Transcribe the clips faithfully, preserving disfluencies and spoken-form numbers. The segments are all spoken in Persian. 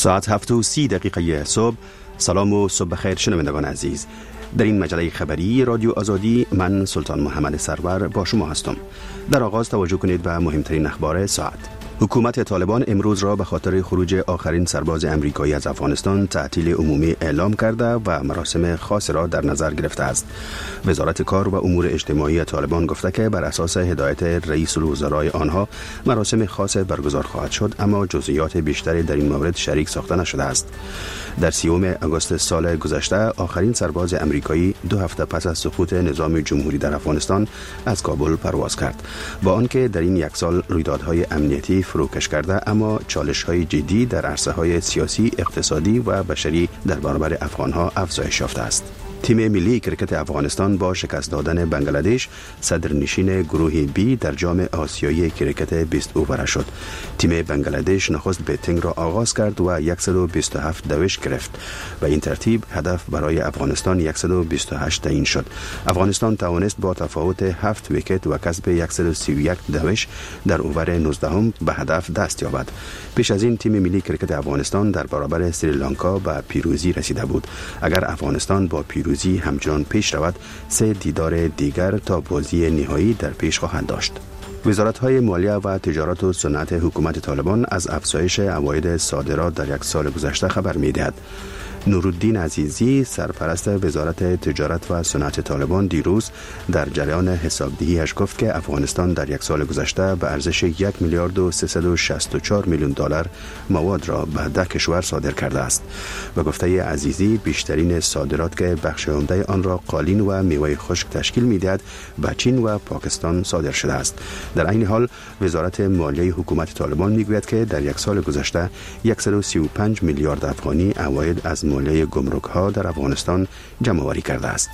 ساعت هفت و سی دقیقه صبح. سلام و صبح خیر شنوندگان عزیز. در این مجله خبری رادیو آزادی من سلطان محمد سرور با شما هستم. در آغاز توجه کنید به مهمترین اخبار ساعت. حکومت طالبان امروز را به خاطر خروج آخرین سرباز امریکایی از افغانستان تعطیل عمومی اعلام کرده و مراسم خاص را در نظر گرفته است. وزارت کار و امور اجتماعی طالبان گفته که بر اساس هدایت رئیس الوزراء آنها مراسم خاص برگزار خواهد شد، اما جزئیات بیشتری در این مورد شریک ساخته نشده است. در سیوم آگوست سال گذشته آخرین سرباز امریکایی دو هفته پس از سقوط نظام جمهوری در افغانستان از کابل پرواز کرد. با آنکه در این یک سال رویدادهای امنیتی فروکش کرده، اما چالش‌های جدی در عرصه‌های سیاسی، اقتصادی و بشری در برابر افغان‌ها افزایش یافته است. تیم ملی کرکت افغانستان با شکست دادن بنگلادش صدرنشین گروه بی در جام آسیایی کرکت بیست اووره شد. تیم بنگلادش نخست بیتینگ را آغاز کرد و صد و بیست و هفت دوش گرفت و این ترتیب هدف برای افغانستان صد و بیست و هشت تعیین شد. افغانستان توانست با تفاوت هفت ویکت و کسب صد و سی و یک دوش در اوور نوزدهم به هدف دست یابد. پیش از این تیم ملی کرکت افغانستان در برابر سریلانکا به پیروزی رسیده بود. اگر افغانستان با پیروزی همچنان پیش رود، سه دیدار دیگر تا بازی نهایی در پیش خواهند داشت. وزارت‌های مالیه و تجارت و صنعت حکومت طالبان از افزایش عواید صادرات در یک سال گذشته خبر می‌دهد. نورالدین عزیزی سرپرست وزارت تجارت و صنعت طالبان دیروز در جریان حسابدهی‌اش گفت که افغانستان در یک سال گذشته به ارزش یک میلیارد و سیصد و شصت و چهار میلیون دلار مواد را به ده کشور صادر کرده است. و گفته عزیزی بیشترین صادرات که بخش عمده آن را قالین و میوه خشک تشکیل می‌دهد به چین و پاکستان صادر شده است. در این حال وزارت مالیه حکومت طالبان میگوید که در یک سال گذشته صد و سی و پنج میلیارد افغانی عواید از مالیه گمرک ها در افغانستان جمع آوری کرده است.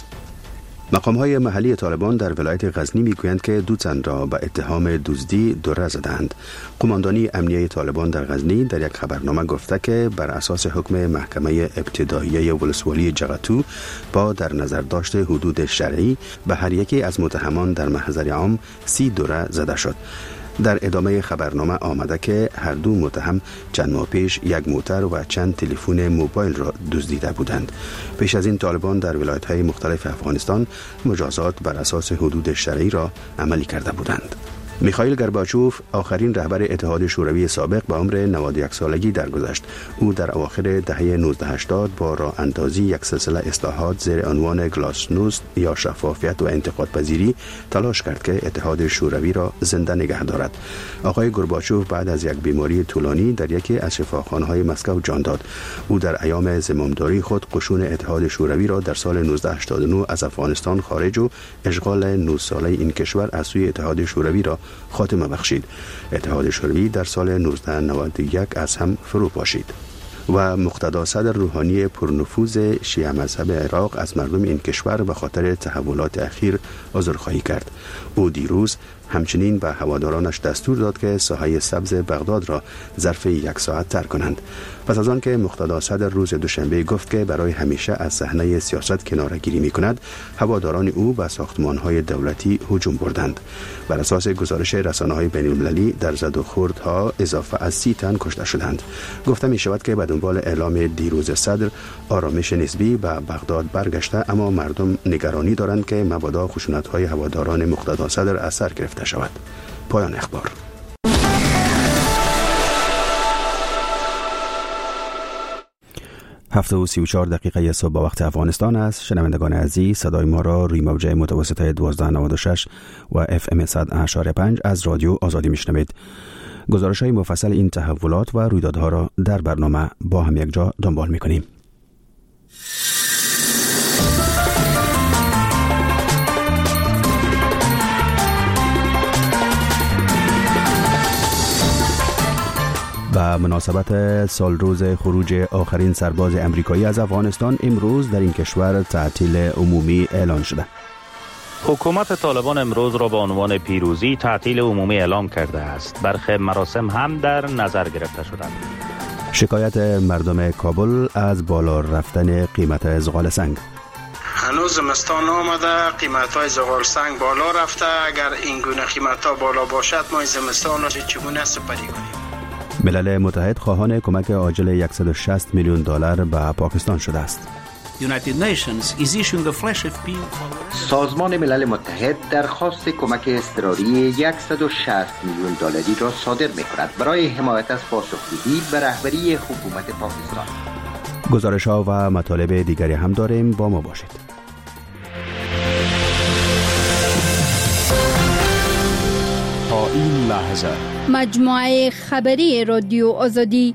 مقام های محلی طالبان در ولایت غزنی میگویند که دو تن را به اتهام دزدی دره زدند. قماندانی امنیه طالبان در غزنی در یک خبرنامه گفته که بر اساس حکم محکمه ابتداییه ولسوالی جغتو با در نظر داشت حدود شرعی به هر یکی از متهمان در محضر عام سی دره زده شد. در ادامه خبرنامه آمده که هر دو متهم چند ماه پیش یک موتر و چند تلفن موبایل را دزدیده بودند. پیش از این طالبان در ولایت‌های مختلف افغانستان مجازات بر اساس حدود شرعی را عملی کرده بودند. میخائیل گورباچوف آخرین رهبر اتحاد شوروی سابق به عمر نود و یک سالگی درگذشت. او در اواخر دهه نوزده هشتاد با راه اندازی یک سلسله اصلاحات زیر عنوان گلاسنوست یا شفافیت و انتقاد پذیری تلاش کرد که اتحاد شوروی را زنده نگه دارد. آقای گورباچوف بعد از یک بیماری طولانی در یکی از شفاخانه‌های مسکو جان داد. او در ایام زمامداری خود قشون اتحاد شوروی را در سال نوزده هشتاد و نه از افغانستان خارج و اشغال نه ساله این کشور از سوی اتحاد شوروی را خاتمه بخشید. اتحاد شوروی در سال نوزده نود و یک از هم فرو پاشید و مقتدا صدر روحانی پرنفوذ شیعه مذهب عراق از مردم این کشور به خاطر تحولات اخیر عذرخواهی کرد. او دیروز همچنین به هوادارانش دستور داد که ساحه سبز بغداد را ظرف یک ساعت ترک کنند. پس از آن که مقتدا صدر روز دوشنبه گفت که برای همیشه از صحنه سیاست کناره‌گیری می‌کند، هواداران او به ساختمان‌های دولتی هجوم بردند. بر اساس گزارش رسانه‌های بین‌المللی در زد و خوردها اضافه از سی تن کشته شدند. گفته می‌شود که به دنبال اعلام دیروز صدر آرامش نسبی به بغداد برگشته، اما مردم نگرانی دارند که مبادا خشونت‌های هواداران مقتدا صدر اثر گرفته شود. پایان اخبار. هفت و سی و چهار دقیقه صبح با وقت افغانستان است. شنوندگان عزیز، صدای ما را روی موجه متوسطه دوازده نود و شش و اف ام صد اشاره پنج از رادیو آزادی میشنوید. گزارش های مفصل این تحولات و رویدادها را در برنامه با هم یک جا دنبال میکنیم. و مناسبت سال روز خروج آخرین سرباز امریکایی از افغانستان امروز در این کشور تعطیل عمومی اعلان شده. حکومت طالبان امروز را به عنوان پیروزی تعطیل عمومی اعلام کرده است. برخی مراسم هم در نظر گرفته شدند. شکایت مردم کابل از بالا رفتن قیمت زغال سنگ. هنوز زمستان آمده، قیمت های زغال سنگ بالا رفته. اگر این گونه قیمت ها بالا باشد ما این زمستان را چگونه سپری کنیم؟ ملل متحد خواهان کمک عاجل صد و شصت میلیون دلار به پاکستان شده است. سازمان ملل متحد درخواست کمک اضطراری صد و شصت میلیون دلاری را صادر می‌کند برای حمایت از پاسخگویی به رهبری حکومت پاکستان. گزارش‌ها و مطالب دیگری هم داریم، با ما باشید. تا این لحظه مجموعه خبری رادیو آزادی.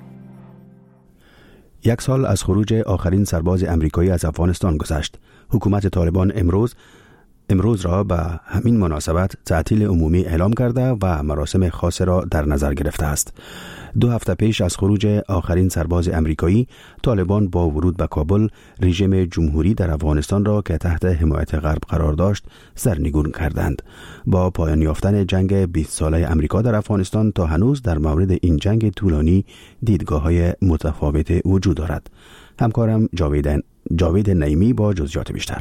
یک سال از خروج آخرین سرباز امریکایی از افغانستان گذشت. حکومت طالبان امروز امروز را به همین مناسبت تعطیل عمومی اعلام کرده و مراسم خاص را در نظر گرفته است. دو هفته پیش از خروج آخرین سرباز امریکایی، طالبان با ورود به کابل رژیم جمهوری در افغانستان را که تحت حمایت غرب قرار داشت سرنگون کردند. با پایان یافتن جنگ بیست ساله امریکا در افغانستان تا هنوز در مورد این جنگ طولانی دیدگاه‌های متفاوت وجود دارد. همکارم جاوید جاوید نعیمی با جزئیات بیشتر.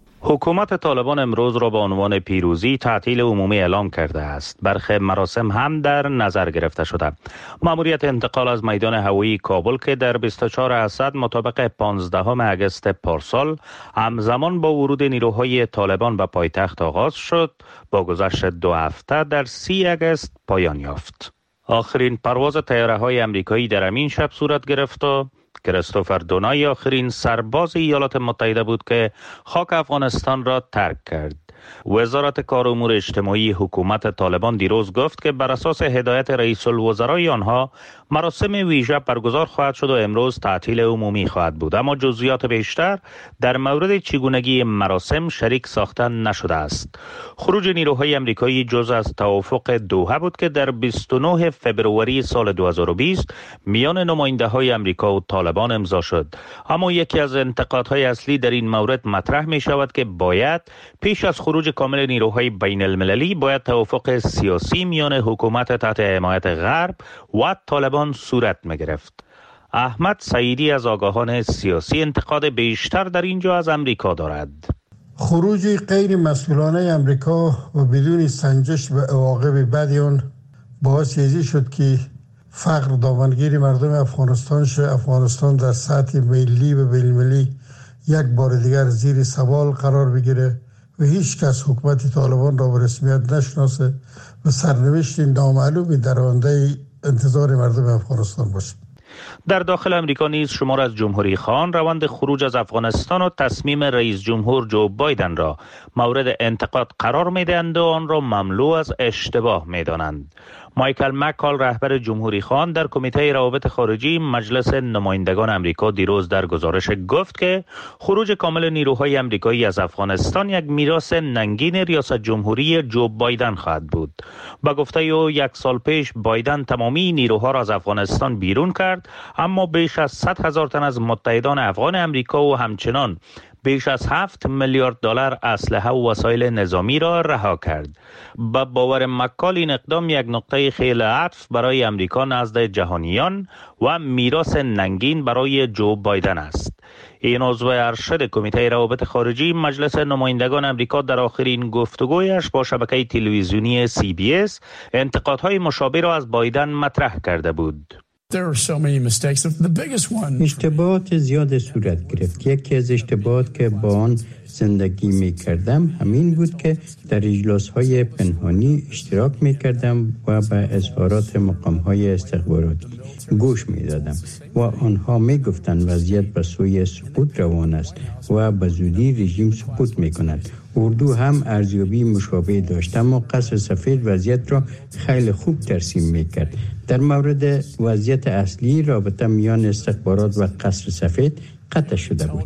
حکومت طالبان امروز را به عنوان پیروزی تعطیل عمومی اعلام کرده است. برخی مراسم هم در نظر گرفته شده. مأموریت انتقال از میدان هوایی کابل که در بیست و چهار اسد مطابق پانزدهم اگست پارسال همزمان با ورود نیروهای طالبان به پایتخت آغاز شد، با گذشت دو هفته در سی اگست پایان یافت. آخرین پرواز طیاره‌های امریکایی در همین شب صورت گرفت و کریستوفر دونای آخرین سرباز ایالات متحده بود که خاک افغانستان را ترک کرد. وزارت کار و امور اجتماعی حکومت طالبان دیروز گفت که بر اساس هدایت رئیس الوزرای آنها مراسم ویژه برگزار خواهد شد و امروز تعطیل عمومی خواهد بود، اما جزئیات بیشتر در مورد چگونگی مراسم شریک ساختن نشده است. خروج نیروهای امریکایی جزء از توافق دوحه بود که در بیست و نه فوریه سال دو هزار و بیست میان نماینده‌های امریکا و طالبان امضا شد. اما یکی از انتقادهای اصلی در این مورد مطرح می شود که باید پیش از خروج کامل نیروهای بین المللی باید توافق سیاسی میان حکومت تحت حمایت غرب و طالبان صورت می گرفت. احمد سعیدی از آگاهان سیاسی انتقاد بیشتر در اینجا از امریکا دارد. خروج غیر مسئولانه امریکا و بدون سنجش به عواقب بدی آن باعث چیزی شد که فقر دامنگیر مردم افغانستان شد. افغانستان در سطح ملی و بین المللی یک بار دیگر زیر سوال قرار بگیره و هیچ کس حکومت طالبان را به رسمیت نشناسه و سرنوشت نامعلومی در آینده انتظار مردم افغانستان باشه. در داخل امریکا نیز شمار از جمهوری خواهان روند خروج از افغانستان و تصمیم رئیس جمهور جو بایدن را مورد انتقاد قرار می‌دهند و آن را مملو از اشتباه می‌دانند. مایکل مکال رهبر جمهوری خواهان در کمیته روابط خارجی مجلس نمایندگان امریکا دیروز در گزارش گفت که خروج کامل نیروهای امریکایی از افغانستان یک میراث ننگین ریاست جمهوری جو بایدن خواهد بود. با گفته او یک سال پیش بایدن تمامی نیروها را از افغانستان بیرون کرد، اما بیش از صد هزار تن از متحدان افغان امریکا و همچنان بیش از هفت میلیارد دلار اسلحه و وسایل نظامی را رها کرد. با باور مکال این اقدام یک نقطه خیلی عطف برای امریکا نزد جهانیان و میراث ننگین برای جو بایدن است. این عضو ارشد کمیته روابط خارجی مجلس نمایندگان امریکا در آخرین گفتگویش با شبکه تلویزیونی سی بی اس انتقادهای مشابه را از بایدن مطرح کرده بود. اشتباهات زیاد صورت گرفت. یکی از اشتباهات که با آن زندگی می کردم همین بود که در اجلاس های پنهانی اشتراک می کردم و به اظهارات مقام های استخباراتی گوش می دادم و آنها می گفتند وضعیت به سوی سقوط روان است و به زودی رژیم سقوط می کند. اردو هم ارزیابی مشابه داشت، اما قصر سفید وضعیت را خیلی خوب ترسیم می کرد. در مورد وضعیت اصلی رابطه میان استخبارات و قصر سفید قطع شده بود.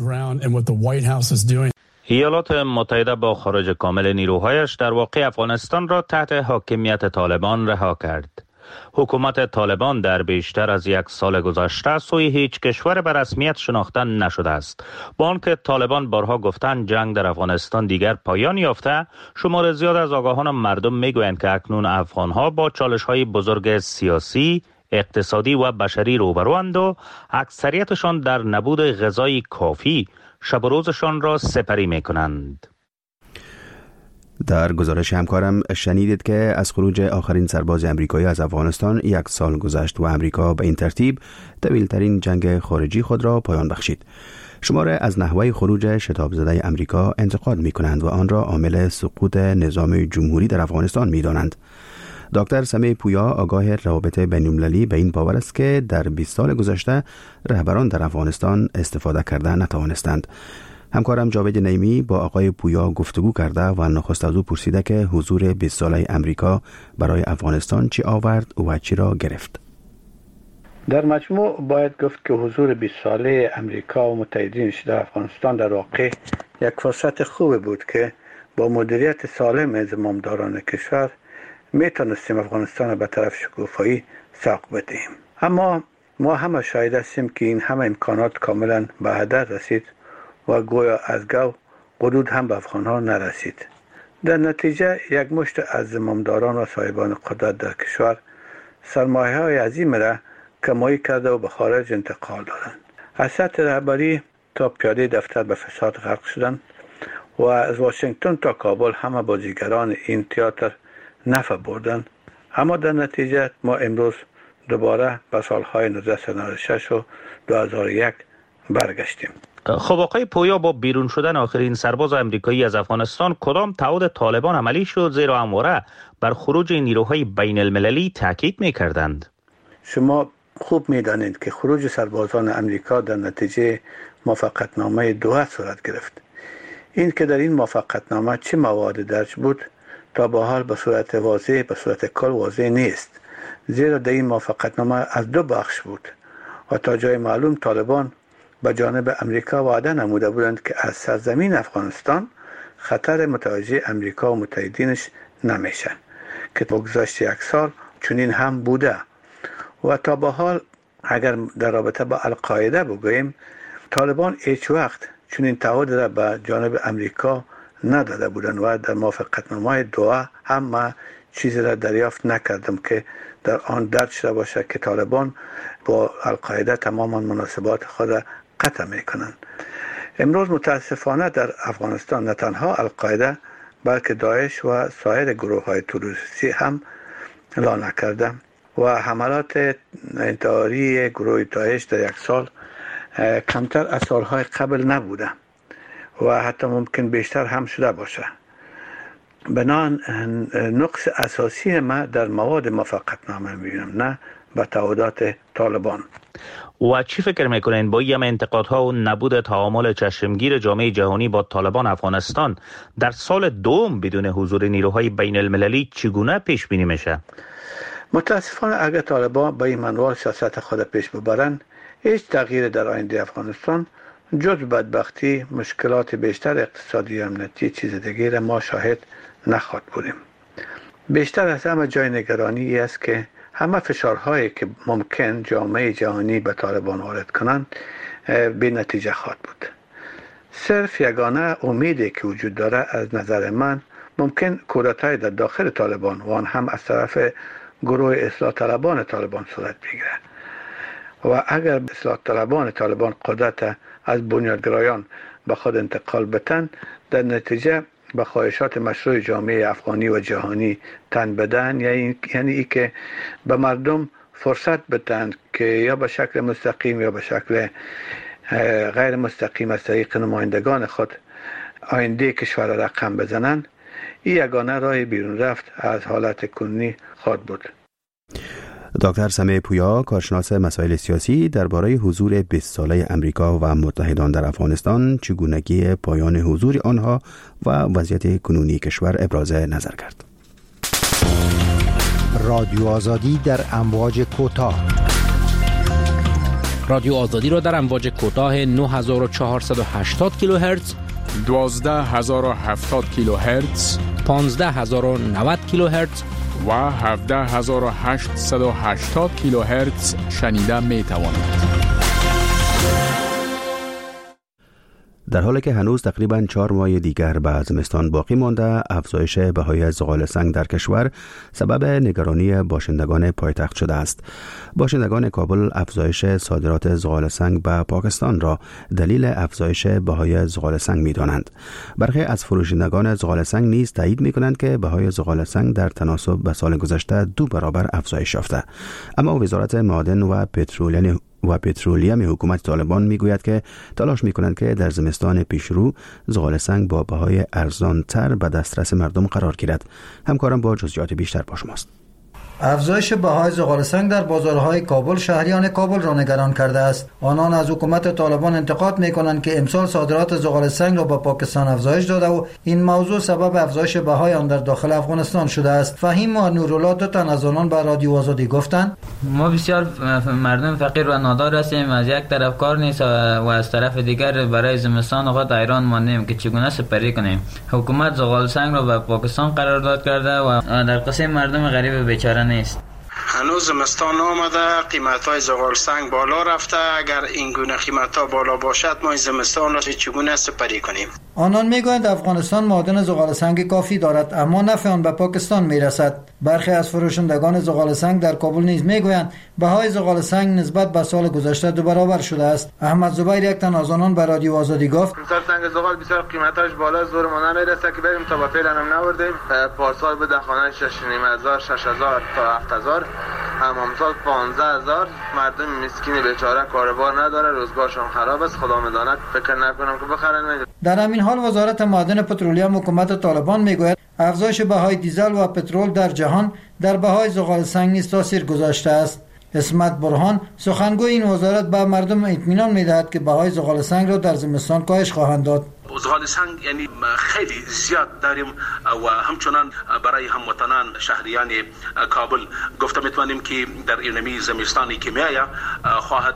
ایالات متحده با خروج کامل نیروهایش در واقع افغانستان را تحت حاکمیت طالبان رها کرد. حکومت طالبان در بیشتر از یک سال گذشته سوی هیچ کشور به رسمیت شناخته نشده است. با آنکه طالبان بارها گفتند جنگ در افغانستان دیگر پایان یافته، شمار زیاد از آگاهان مردم میگویند که اکنون افغانها با چالش‌های بزرگ سیاسی، اقتصادی و بشری روبروند و اکثریتشان در نبود غذای کافی شب و روزشان را سپری می‌کنند. در گزارش همکارم شنیدید که از خروج آخرین سرباز امریکایی از افغانستان یک سال گذشت و امریکا به این ترتیب طویل‌ترین جنگ خارجی خود را پایان بخشید. شماره از نحوه خروج شتاب زده امریکا انتقاد می کنند و آن را عامل سقوط نظام جمهوری در افغانستان می دانند. دکتر سمیع پویا آگاه روابط بین‌المللی به این باور است که در بیست سال گذشته رهبران در افغانستان استفاده کرده نتوانستند. همکارم جاوید نیمی با آقای پویا گفتگو کرده و نخست از او پرسیده که حضور بیست ساله امریکا برای افغانستان چی آورد و چی را گرفت. در مجموع باید گفت که حضور بیست ساله امریکا و متحدینش در افغانستان در واقع یک فرصت خوب بود که با مدیریت سالم زمامداران کشور می تونستیم افغانستان را به طرف شکوفایی سوق بدهیم. اما ما همه شاهد هستیم که این همه امکانات کاملا به هدر رسید و گویا از گو قدود هم به افغانها نرسید. در نتیجه یک مشت از زمامداران و صاحبان قدرت در کشور سرمایه های عظیم را کمایی کرده و به خارج انتقال دادند. از سطح رهبری تا پیاده دفتر به فساد غرق شدند و از واشنگتن تا کابل همه بازیگران این تئاتر نفع بردند. اما در نتیجه ما امروز دوباره به سالهای نوزده نود و شش و دو هزار و یک برگشتیم. خب آقای پویا، با بیرون شدن آخرین سرباز امریکایی از افغانستان کدام تعهد طالبان عملی شد، زیرا همواره بر خروج نیروهای بین المللی تاکید می‌کردند؟ شما خوب می‌دانید که خروج سربازان امریکا در نتیجه موافقتنامه دوحه صورت گرفت. این که در این موافقتنامه چه مواد درج بود تا به حال به صورت واضح به صورت کل واضح نیست، زیرا در این موافقتنامه از دو بخش بود و تا جای معلوم طالبان به جانب امریکا وعده نموده بودند که از سرزمین افغانستان خطر متوجه امریکا و متحدینش نمیشه، که بگذشت یک سال چنین هم بوده. و تا به حال اگر در رابطه با القاعده بگوییم، طالبان هیچ وقت چنین تعهد را به جانب امریکا نداده بودند و در موافقتنامه دوحه هم ما چیزی را دریافت نکردم که در آن درج شده باشه که طالبان با القاعده تماما مناسبات خود را قطع میکنند. امروز متاسفانه در افغانستان نه تنها القاعده بلکه داعش و سایر گروه های تروریستی هم لانه کرده و حملات انتحاری گروه داعش در یک سال کمتر از سالهای قبل نبوده و حتی ممکن بیشتر هم شده باشه. بنان نقص اساسی ما در مواد موافقتنامه میبینم، نه به تعهدات طالبان. و چی فکر میکنین با این انتقادها و نبود تعامل چشمگیر جامعه جهانی با طالبان افغانستان در سال دوم بدون حضور نیروهای بین المللی چگونه پیش بینی میشه؟ متاسفانه اگر طالبان با این منوال سیاست خود پیش ببرند، هیچ تغییر در آینده افغانستان جز بدبختی، مشکلات بیشتر اقتصادی و امنیتی چیز دیگه ما شاهد نخواهد بودیم. بیشتر از همه جای نگرانی است که همه فشارهایی که ممکن جامعه جهانی به طالبان وارد کنند بی نتیجه خواهد بود. صرف یگانه امیدی که وجود داره از نظر من ممکن کودتای در داخل طالبان و آن هم از طرف گروه اصلاح طلبان طالبان صورت بگیره و اگر اصلاح طلبان طالبان قدرت از بنیادگرایان به خود انتقال بدن، در نتیجه به خواهشات مشروع جامعه افغانی و جهانی تن بدن، یعنی یعنی ای که به مردم فرصت بدن که یا به شکل مستقیم یا به شکل غیر مستقیم از طریق نمایندگان خود آینده کشور را رقم بزنند، این یگانه راه بیرون رفت از حالت کنونی خواهد بود. دکتر سمیع پویا، کارشناس مسائل سیاسی، درباره حضور بیست ساله امریکا و متحدان در افغانستان، چگونگی پایان حضور آنها و وضعیت کنونی کشور ابراز نظر کرد. رادیو آزادی در امواج کوتاه. رادیو آزادی را در امواج کوتاه نه هزار و چهارصد و هشتاد کیلوهرتز، دوازده هزار و هفتاد کیلوهرتز، پانزده هزار و نود کیلوهرتز و هفده هزار و هشتصد و هشتاد کیلوهرتز شنیده می توانید. در حالی که هنوز تقریباً چهار ماه دیگر به زمستان باقی مانده، افزایش بهای زغال سنگ در کشور سبب نگرانی باشندگان پایتخت شده است. باشندگان کابل افزایش صادرات زغال سنگ به پاکستان را دلیل افزایش بهای زغال سنگ می‌دانند. برخی از فروشندگان زغال سنگ نیز تایید می‌کنند که بهای زغال سنگ در تناسب به سال گذشته دو برابر افزایش یافته. اما وزارت معادن و پترولین و پترولیم حکومت طالبان میگوید که تلاش میکنند که در زمستان پیشرو زغال سنگ با بهای ارزان تر به دسترس مردم قرار گیرد. همکارم با جزئیات بیشتر با شماست. افزایش بهای زغال سنگ در بازارهای کابل شهریان کابل را نگران کرده است. آنان از حکومت طالبان انتقاد میکنند که امسال صادرات زغال سنگ را به پاکستان افزایش داده و این موضوع سبب افزایش بهای آن در داخل افغانستان شده است. فهیم و نورالله دو تن از آنان به رادیو آزادی گفتند ما بسیار مردم فقیر و نادار هستیم، از یک طرف کار نیست و از طرف دیگر برای زمستان وقت ایران ماندیم که چگونه سپری کنیم. حکومت زغال سنگ را به پاکستان قرارداد کرده و در قسم مردم غریب بیچاره نیست. هنوز زمستان آمده، قیمت های زغال سنگ بالا رفته. اگر این گونه قیمت ها بالا باشد ما این زمستان را چگونه سپری کنیم؟ آنان میگویند افغانستان معادن زغال سنگ کافی دارد اما نفع آن به پاکستان میرسد. برخی از فروشندگان زغال سنگ در کابل نیز میگویند بهای زغال سنگ نسبت به سال گذشته دو برابر شده است. احمد زبیر یک تن از آنان به رادیو آزادی گفت امسال سنگ زغال بسیار قیمتش بالا، زور ما نمیرسه که بریم تا با فعلا هم نوردیم. پارسال به خانه شش و نیم هزار شش هزار تا هفت هزار، اما امسال پانزده هزار. مردم مسکین بیچاره کاروبار نداره، روزگارشون خراب است. خدا میداند، فکر نکنم که بخرن. در همین حال وزارت معادن پترولیم حکومت طالبان میگوید افزایش بهای دیزل و پترول در جهان در بهای زغال سنگ نیز تاثیر گذاشته است. اسمت برهان سخنگوی این وزارت به مردم اطمینان میدهد که بهای زغال سنگ را در زمستان کاهش خواهند داد. زغال سنگ یعنی خیلی زیاد داریم و همچنان برای هموطنان شهریان کابل گفته میتوانیم که در اینمی زمستانی که میآید خواهد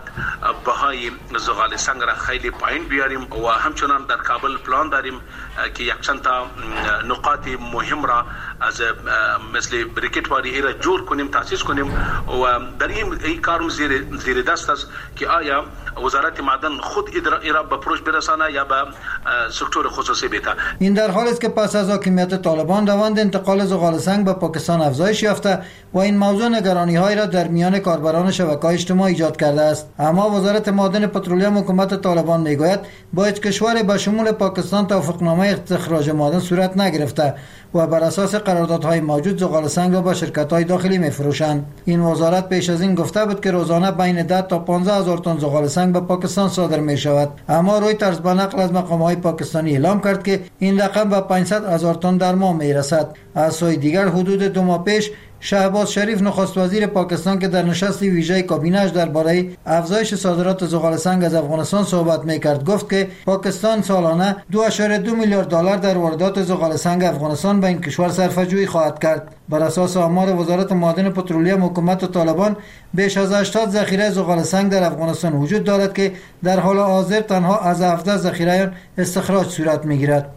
بهای زغال سنگ را خیلی پایین بیاریم و همچنان در کابل پلان داریم که یک چند تا نقاط مهم را از مثل بریکت واری را جور کنیم، تاسیس کنیم و در این این کارم زیر زیر دست است که آیا وزارت معدن خود اداره به پروژه برسانه یا به سکتور خصوصی بیته. این در حالی است که پس از حاکمیت طالبان روند انتقال زغال سنگ به پاکستان افزایش یافته و این موضوع نگرانی‌های را در میان کاربران شبکه‌های اجتماعی ایجاد کرده است. اما وزارت معادن پترولیم حکومت طالبان میگوید با هیچ کشور به شمول پاکستان توافقنامه استخراج معدن صورت نگرفته و بر اساس قراردادهای موجود زغال سنگ را به شرکت‌های داخلی می‌فروشند. این وزارت پیش از این گفته بود که روزانه بین ده تا پانزده هزار تن زغال سنگ به پاکستان صادر می‌شود. اما رویترز به نقل از مقام‌های پاکستانی اعلام کرد که این رقم به پانصد هزار تن در ماه می‌رسد. از سوی دیگر حدود دو ماه پیش شهباز شریف نخست وزیر پاکستان که در نشست ویژه کابینه‌اش درباره افزایش صادرات زغال سنگ از افغانستان صحبت می‌کرد گفت که پاکستان سالانه دو ممیز دو میلیارد دلار در واردات زغال سنگ افغانستان به این کشور صرفه‌جویی خواهد کرد. بر اساس آمار وزارت معادن پترولیم حکومت طالبان بیش از هشتاد ذخیره زغال سنگ در افغانستان وجود دارد که در حال حاضر تنها از هفده ذخیره استخراج صورت می‌گیرد.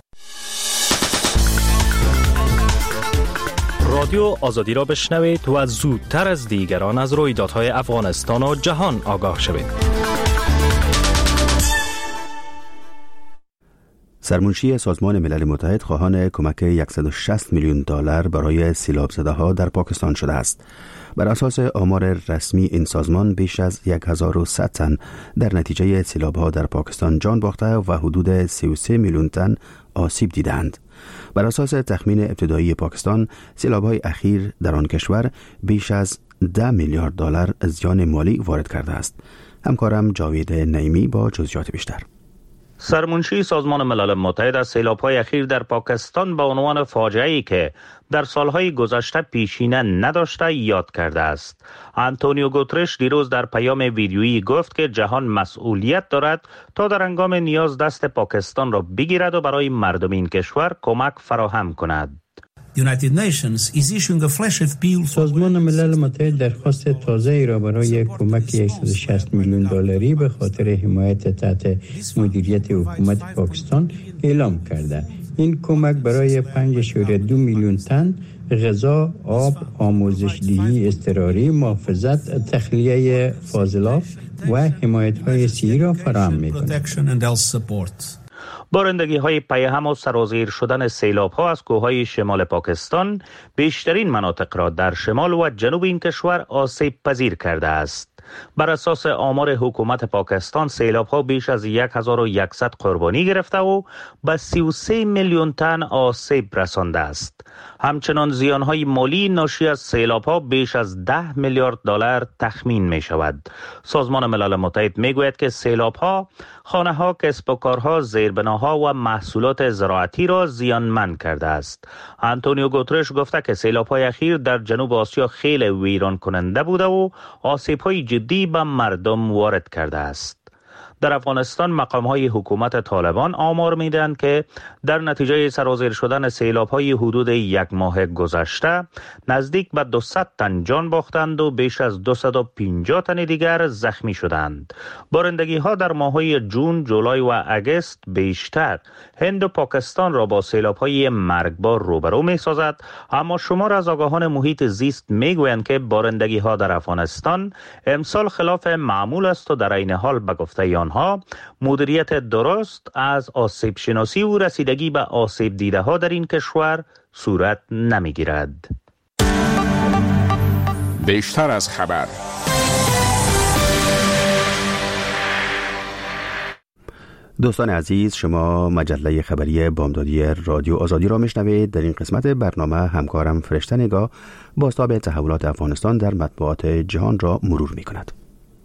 رادیو آزادی را بشنوید و زودتر از دیگران از رویدادهای افغانستان و جهان آگاه شوید. سرمنشی سازمان ملل متحد خواهان کمک صد و شصت میلیون دلار برای سیلاب زده ها در پاکستان شده است. بر اساس آمار رسمی این سازمان بیش از هزار و صد تن در نتیجه سیلاب ها در پاکستان جان باخته و حدود سی و سه میلیون تن آسیب دیدند. بر اساس تخمین ابتدایی پاکستان سیلاب‌های اخیر در آن کشور بیش از ده میلیارد دلار زیان مالی وارد کرده است. همکارم جاوید نعیمی با جزئیات بیشتر. سرمنشی سازمان ملل متحد از سیلاب‌های اخیر در پاکستان به عنوان فاجعه‌ای که در سالهای گذشته پیشینه نداشته یاد کرده است. آنتونیو گوترش دیروز در پیام ویدیویی گفت که جهان مسئولیت دارد تا در هنگام نیاز دست پاکستان را بگیرد و برای مردم این کشور کمک فراهم کند. سازمان ملل متحد درخواست تازه‌ای را برای کمک صد و شصت میلیون دلاری به خاطر حمایت تحت مدیریت حکومت پاکستان اعلام کرده. این کمک برای پنج و دو میلیون تن غذا، آب، آموزش دهی اضطراری، محافظت، تخلیه فاضلاب و حمایت‌های صحی را فراهم می‌کند. بارندگی های پیهم و سرازیر شدن سیلاب ها از کوههای شمال پاکستان بیشترین مناطق را در شمال و جنوب این کشور آسیب پذیر کرده است. بر اساس آمار حکومت پاکستان سیلاب ها بیش از هزار و صد قربانی گرفته و به سی و سه میلیون تن آسیب رسانده است. همچنان زیان های مالی ناشی از سیلاب ها بیش از ده میلیارد دلار تخمین می شود. سازمان ملل متحد می گوید که سیلاب ها خانه ها، کسب و کارها، زیربناها و محصولات زراعتی را زیانمند کرده است. آنتونیو گوترش گفته که سیلاب های اخیر در جنوب آسیا خیلی ویران کننده بوده و آسیب های جدی به مردم وارد کرده است. در افغانستان مقام‌های حکومت طالبان آمار می‌دهند که در نتیجه سرازیر شدن سیلاب‌های حدود یک ماه گذشته نزدیک به دویست تن جان باختند و بیش از دویست و پنجاه تن دیگر زخمی شدند. بارندگی‌ها در ماه‌های جون، جولای و اگست بیشتر هند و پاکستان را با سیلاب‌های مرگبار روبرو می‌سازد، اما شمار از آگاهان محیط زیست می‌گویند که بارندگی‌ها در افغانستان امسال خلاف معمول است و در عین حال به گفته آنها مدیریت درست از آسیب شناسی و رسیدگی به آسیب دیده ها در این کشور صورت نمی گیرد. بیشتر از خبر. دوستان عزیز، شما مجله خبری بامدادی رادیو آزادی را میشنوید. در این قسمت برنامه همکارم فرشته نگاه بازتاب تحولات افغانستان در مطبوعات جهان را مرور می کند.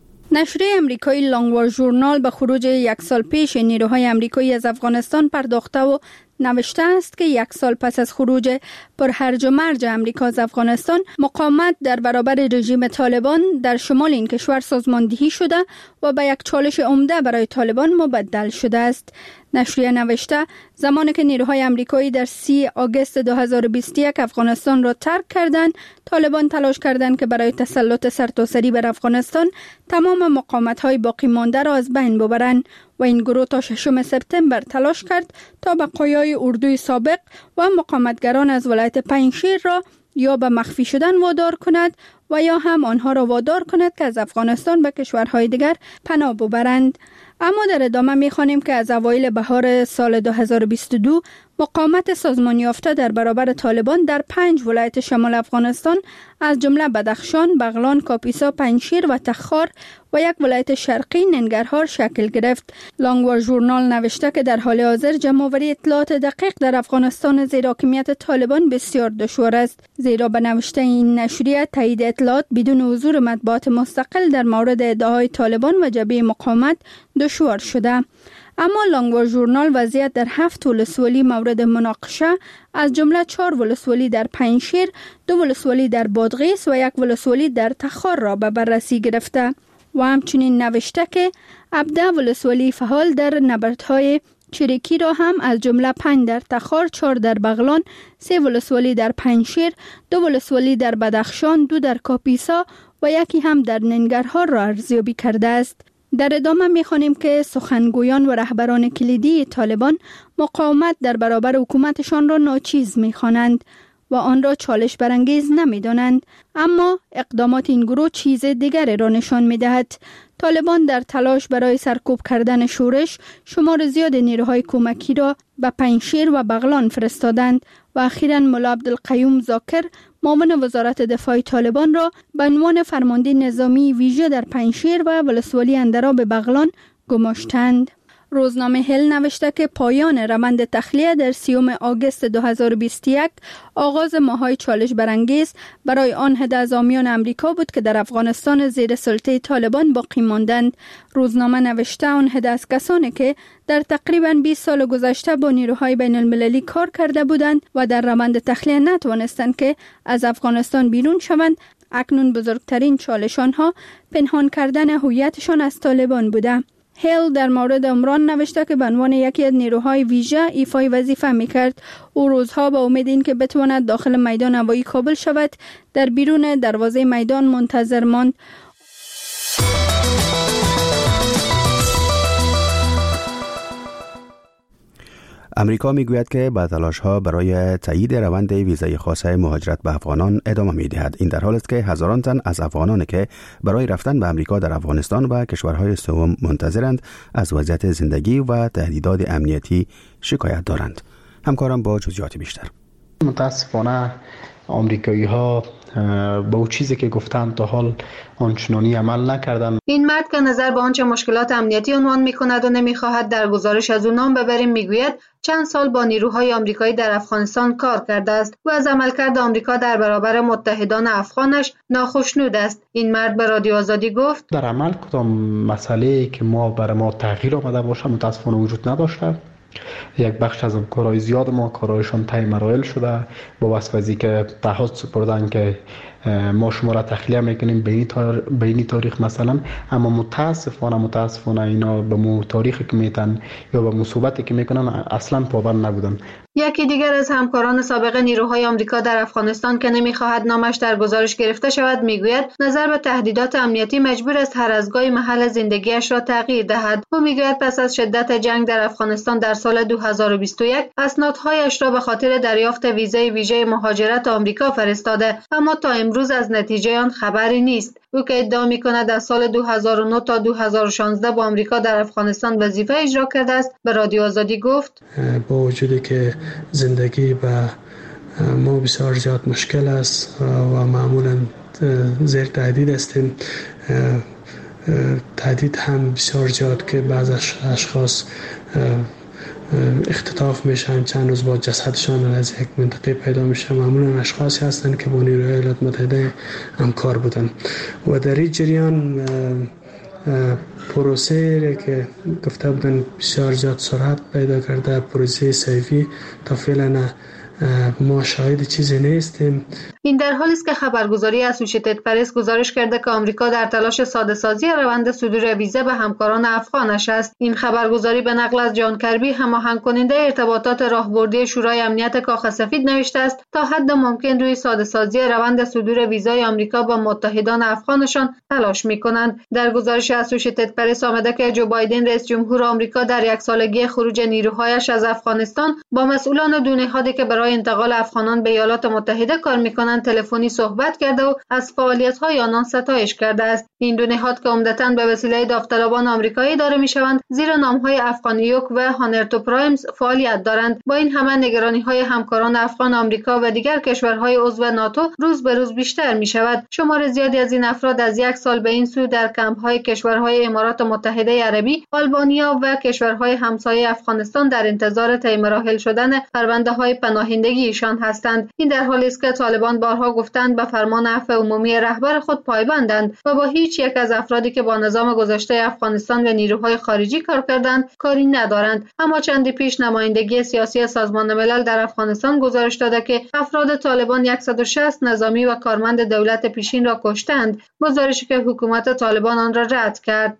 نشریه امریکایی لانگوار ژورنال به خروج یک سال پیش نیروهای امریکایی از افغانستان پرداخته و نوشته است که یک سال پس از خروج پر هرج و مرج امریکا از افغانستان، مقاومت در برابر رژیم طالبان در شمال این کشور سازماندهی شده و به یک چالش عمده برای طالبان مبدل شده است. نشریه نوشته زمانی که نیروهای امریکایی در سی آگوست دو هزار و بیست و یک افغانستان را ترک کردند، طالبان تلاش کردند که برای تسلط سرتاسری بر افغانستان تمام مقاومت‌های باقی مانده را از بین ببرند و این گروه تا ششم سپتامبر تلاش کرد تا بقایای اردوی سابق و مقاومتگران از ولایت پنجشیر را یا به مخفی شدن وادار کند و یا هم آنها را وادار کند که از افغانستان به کشورهای دیگر پناه ببرند. اما در ادامه می‌خوانیم که از اوایل بهار سال دو هزار و بیست و دو مقاومت سازمان یافته در برابر طالبان در پنج ولایت شمال افغانستان از جمله بدخشان، بغلان، کاپیسا، پنجشیر و تخار و یک ولایت شرقی ننگرهار شکل گرفت. لانگوار ژورنال نوشته که در حال حاضر جمع‌آوری اطلاعات دقیق در افغانستان زیر حاکمیت طالبان بسیار دشوار است، زیرا به نوشته این نشریه تایید اطلاعات بدون حضور مطبوعات مستقل در مورد ادعاهای طالبان و جبهه مقاومت دشوار شده. اما لانگوار ژورنال وضعیت در هفت ولسوالی مورد مناقشه از جمله چهار ولسوالی در پنجشیر، دو ولسوالی در بادغیس و یک ولسوالی در تخار را به بررسی گرفته و همچنین نوشته که هفده ولسوالی فعال در نبردهای چریکی را هم از جمله پنج در تخار، چهار در بغلان، سه ولسوالی در پنجشیر، دو ولسوالی در بدخشان، دو در کاپیسا و یکی هم در ننگرهار را ارزیابی کرده است. در ادامه می‌خوانیم که سخنگویان و رهبران کلیدی طالبان مقاومت در برابر حکومتشان را ناچیز می‌خوانند و آن را چالش برانگیز نمی‌دانند، اما اقدامات این گروه چیز دیگری را نشان می‌دهد. طالبان در تلاش برای سرکوب کردن شورش شمار زیاد نیروهای کمکی را به پنجشیر و بغلان فرستادند و اخیراً ملا عبدالقیوم ذاکر معاون وزارت دفاع طالبان را به عنوان فرمانده نظامی ویژه در پنجشیر و ولسوالی اندراب بغلان گماشتند. روزنامه هل نوشته که پایان روند تخلیه در سیوم آگوست دو هزار و بیست و یک آغاز ماهای چالش برانگیز برای آن هده‌زامیان امریکا بود که در افغانستان زیر سلطه طالبان باقی ماندند. روزنامه نوشته آن هده از کسانی که در تقریباً بیست سال گذشته با نیروهای بین المللی کار کرده بودند و در روند تخلیه نتوانستند که از افغانستان بیرون شوند، اکنون بزرگترین چالش آنها پنهان کردن هویتشان از طالبان بوده. هیل در مورد عمران نوشته که به عنوان یکی از نیروهای ویژه ایفای وظیفه میکرد. او روزها با امید این که بتواند داخل میدان هوایی کابل شود در بیرون دروازه میدان منتظر ماند. امریکا میگوید که با تلاش‌ها برای تایید روند ویزای خاص مهاجرت به افغانان ادامه می‌دهد. این در حالی است که هزاران تن از افغانانی که برای رفتن به امریکا در افغانستان و کشورهای سوم منتظرند از وضعیت زندگی و تهدیدات امنیتی شکایت دارند. همکارم با جزئیات بیشتر. متاسفانه آمریکایی ها با اون چیزی که گفتن تا حال آنچنانی عمل نکردن. این مرد که نظر به آنچه مشکلات امنیتی عنوان می‌کند و نمی‌خواهد در گزارش از او نام ببریم میگوید چند سال با نیروهای آمریکایی در افغانستان کار کرده است و از عملکرد آمریکا در برابر متحدان افغانش ناخشنود است. این مرد به رادیو آزادی گفت در عمل کدام مسئله‌ای که ما برای ما تغییر آمده باشه متاسفانه وجود نداشته. یک بخش از کارهای زیاد ما کارهایشان طی مراحل شده با واسطه که تعهد سپردن که ما شما را تخلیه میکنیم به این تاریخ, به این تاریخ مثلا، اما متاسفانه متاسفانه اینا به مو تاریخی که میتن یا به مصوبتی که میکنن اصلا پابند نبودن. یکی دیگر از همکاران سابق نیروهای آمریکا در افغانستان که نمیخواهد نامش در گزارش گرفته شود میگوید نظر به تهدیدات امنیتی مجبور است هر از گاهی محل زندگیش را تغییر دهد. او میگوید پس از شدت جنگ در افغانستان در سال دو هزار و بیست و یک اسنادهایش را به خاطر دریافت ویزای ویژه مهاجرت آمریکا فرستاده، اما تا امروز از نتیجه آن خبری نیست. او که ادعا می‌کند از سال دو هزار و نه تا دو هزار و شانزده با آمریکا در افغانستان وظیفه اجرا کرده است به رادیو آزادی گفت با وجودی که زندگی به ما بسیار زیاد مشکل است و معمولا زیر تهدید هستیم، تهدید هم بسیار زیاد که بعض اشخاص اختطاف میشن، چند روز بعد جسدشان از یک منطقه پیدا میشه. معمولا اشخاصی هستند که با نیروهای ایالات متحده همکار بودن و در این جریان پروسه که گفته بودن بسیار زیاد سرعت پیدا کرده، پروسه سیفی تا فعلا ما شاهد چیزی نیستیم. این در حالی است که خبرگزاری اسوسییتد پرس گزارش کرده که آمریکا در تلاش ساده سازی روند صدور ویزا به همکاران افغانش است. این خبرگزاری به نقل از جان کربی هماهنگ کننده ارتباطات راهبردی شورای امنیت کاخ سفید نوشته است تا حد ممکن روی ساده سازی روند صدور ویزای آمریکا با متحدان افغانشان تلاش می‌کنند. در گزارش اسوسییتد پرس آمده که جو بایدن رئیس جمهور آمریکا در یک سالگی خروج نیروهایش از افغانستان با مسئولان دو نهادی که برای انتقال افغانان به ایالات متحده کار می‌کنند تلفنی صحبت کرده و از فعالیت‌های آنان ستایش کرده است. این دو نهاد که عمدتاً به وسیله داوطلبان آمریکایی اداره می‌شوند زیر نام‌های افغانیوک و هانرتو پرایمز فعالیت دارند. با این همه نگرانی‌های همکاران افغان آمریکا و دیگر کشورهای عضو ناتو روز به روز بیشتر می‌شود. شمار زیادی از این افراد از یک سال به این سو در کمپ‌های کشورهای امارات متحده عربی، آلبانیا و کشورهای همسایه افغانستان در انتظار طی مراحل شدن پرونده‌های پناهندگی ایشان هستند. این در حالی است که طالبان بارها گفتند به فرمان عفو عمومی رهبر خود پایبندند و با هیچ یک از افرادی که با نظام گذشته افغانستان و نیروهای خارجی کار کردند کاری ندارند. اما چندی پیش نمایندگی سیاسی سازمان ملل در افغانستان گزارش داده که افراد طالبان صد و شصت نظامی و کارمند دولت پیشین را کشتند، گزارشی که حکومت طالبان آن را رد کرد.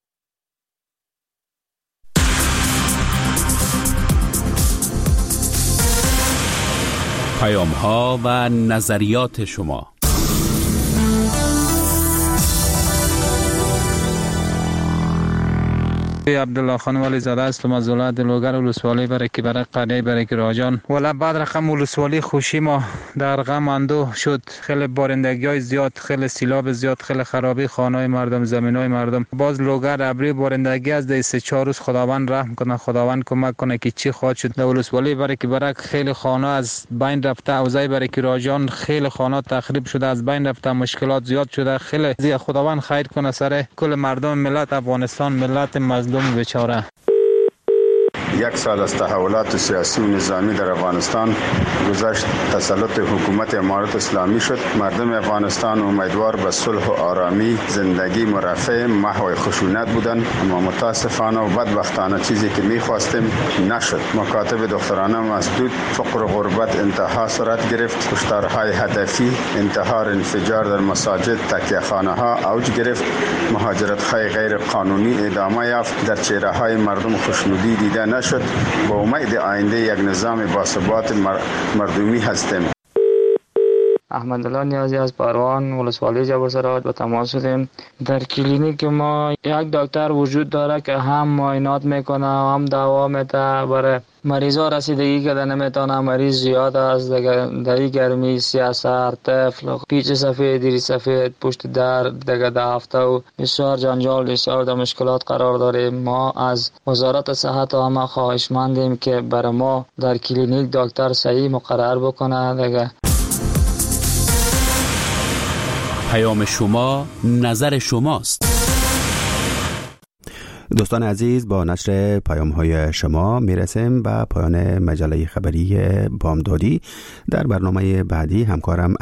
پیام ها و نظریات شما. عبدالله خان ولی زاده هستم از ولایت لوگر ولسوالی برکی برای قریه برکی راجان. ولی بعد رقم ولسوالی خوشی ما در غم اندوه شد. خیلی بارندگی های زیاد، خیلی سیلاب زیاد، خیلی خرابی خانه مردم، زمین های مردم. باز لوگر ابری بارندگی از ده سه چهار روز خداوند رحم کنه، خداوند کمک کنه که چی خواهد شد. در ولسوالی برکی برک خیلی خانه از بین رفته، اوضاع برکی راجان خیلی خانه تخریب شده، از بین رفته، مشکلات زیاد شده. خیلی زیاد خداوند خیر کنه سر کل مردم ملت افغانستان، ملت مظلوم بیچاره. یک سال از تحولات سیاسی و نظامی در افغانستان گذشت. تسلط حکومت امارات اسلامی شد. مردم افغانستان امیدوار به صلح و آرامی، زندگی مرفه، محو خشونت بودند، اما متاسفانه و بدبختانه چیزی که می‌خواستیم نشد. مکاتب دخترانه مسدود، فقر و غربت انتها صورت گرفت، کشتارهای هدفی، انتحار، انفجار در مساجد، تکیه‌خانه‌ها اوج گرفت، مهاجرت‌های غیر قانونی ادامه یافت. در چهره‌های مردم خوشنودی دیده نشد. با امید آینده یک نظام باثبات مردمی هستیم. احمدالله نیازی از پروان ولسوالی جبرسرات به تماس شدیم. در کلینیک ما یک دکتر وجود داره که هم معاینات میکنه و هم دوا میده. برای مریضا رسیدگی که نمیتونه، مریض زیاد است، در گرمی، سیاسر، طفل، پیچ سفید، دیری سفید، پشت در دیگه ده هفته و بسیار جنجال، بسیار در مشکلات قرار داریم. ما از وزارت صحت و همه خواهشمندیم که برای ما در کلینیک دکتر صحیح مقرر بکنه دیگه. پیام شما نظر شماست. دوستان عزیز، با نشر پیام های شما میرسیم به پایان مجله خبری بامدادی. در برنامه بعدی همکارم